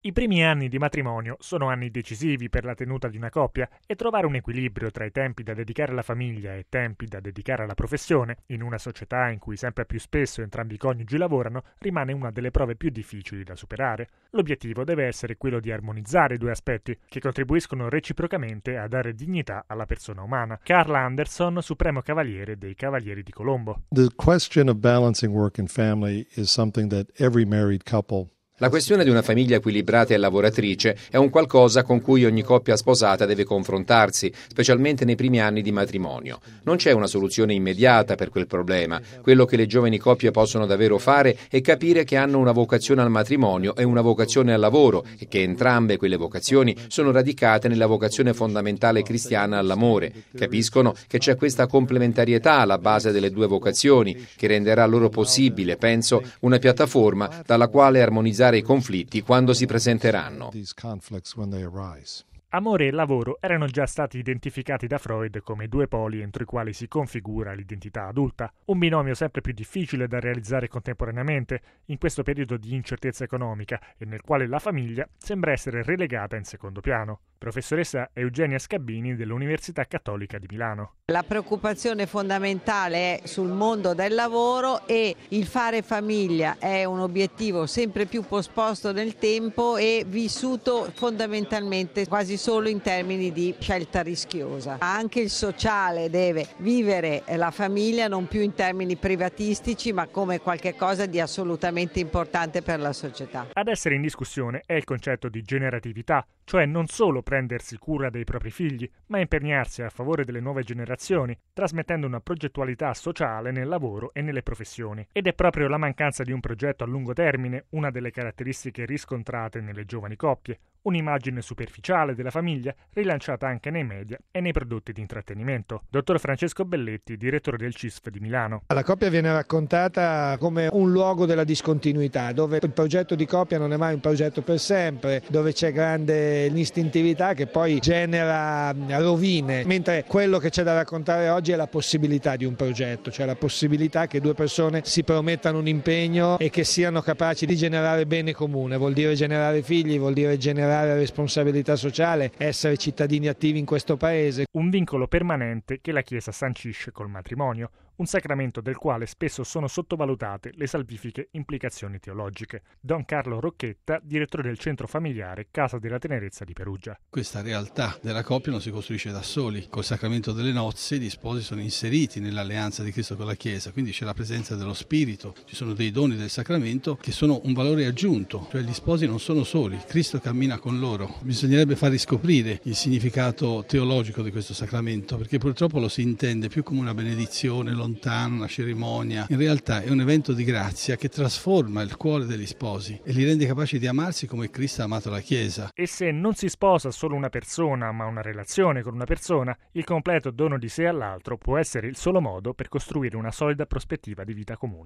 I primi anni di matrimonio sono anni decisivi per la tenuta di una coppia e trovare un equilibrio tra i tempi da dedicare alla famiglia e tempi da dedicare alla professione, in una società in cui sempre più spesso entrambi i coniugi lavorano, rimane una delle prove più difficili da superare. L'obiettivo deve essere quello di armonizzare i due aspetti, che contribuiscono reciprocamente a dare dignità alla persona umana. Carl Anderson, supremo cavaliere dei Cavalieri di Colombo. The question of balancing work and family is something that every married couple. La questione di una famiglia equilibrata e lavoratrice è un qualcosa con cui ogni coppia sposata deve confrontarsi, specialmente nei primi anni di matrimonio. Non c'è una soluzione immediata per quel problema. Quello che le giovani coppie possono davvero fare è capire che hanno una vocazione al matrimonio e una vocazione al lavoro e che entrambe quelle vocazioni sono radicate nella vocazione fondamentale cristiana all'amore. Capiscono che c'è questa complementarietà alla base delle due vocazioni che renderà loro possibile, penso, una piattaforma dalla quale armonizzare i conflitti quando si presenteranno. Amore e lavoro erano già stati identificati da Freud come due poli entro i quali si configura l'identità adulta, un binomio sempre più difficile da realizzare contemporaneamente in questo periodo di incertezza economica e nel quale la famiglia sembra essere relegata in secondo piano. Professoressa Eugenia Scabbini dell'Università Cattolica di Milano. La preoccupazione fondamentale è sul mondo del lavoro e il fare famiglia è un obiettivo sempre più posposto nel tempo e vissuto fondamentalmente quasi solo in termini di scelta rischiosa. Anche il sociale deve vivere la famiglia non più in termini privatistici ma come qualcosa di assolutamente importante per la società. Ad essere in discussione è il concetto di generatività, cioè non solo prendersi cura dei propri figli, ma impegnarsi a favore delle nuove generazioni, trasmettendo una progettualità sociale nel lavoro e nelle professioni. Ed è proprio la mancanza di un progetto a lungo termine una delle caratteristiche riscontrate nelle giovani coppie, un'immagine superficiale della famiglia rilanciata anche nei media e nei prodotti di intrattenimento. Dottor Francesco Belletti, direttore del CISF di Milano. La coppia viene raccontata come un luogo della discontinuità, dove il progetto di coppia non è mai un progetto per sempre, dove c'è grande l'istintività che poi genera rovine, mentre quello che c'è da raccontare oggi è la possibilità di un progetto, cioè la possibilità che due persone si promettano un impegno e che siano capaci di generare bene comune. Vuol dire generare figli, vuol dire generare responsabilità sociale, essere cittadini attivi in questo paese. Un vincolo permanente che la Chiesa sancisce col matrimonio, un sacramento del quale spesso sono sottovalutate le salvifiche implicazioni teologiche. Don Carlo Rocchetta, direttore del centro familiare Casa della Tenerezza di Perugia. Questa realtà della coppia non si costruisce da soli. Col sacramento delle nozze gli sposi sono inseriti nell'alleanza di Cristo con la Chiesa, quindi c'è la presenza dello Spirito, ci sono dei doni del sacramento che sono un valore aggiunto, cioè gli sposi non sono soli, Cristo cammina con loro. Bisognerebbe far riscoprire il significato teologico di questo sacramento, perché purtroppo lo si intende più come una benedizione lontana, una cerimonia. In realtà è un evento di grazia che trasforma il cuore degli sposi e li rende capaci di amarsi come Cristo ha amato la Chiesa. E se non si sposa solo una persona, ma una relazione con una persona, il completo dono di sé all'altro può essere il solo modo per costruire una solida prospettiva di vita comune.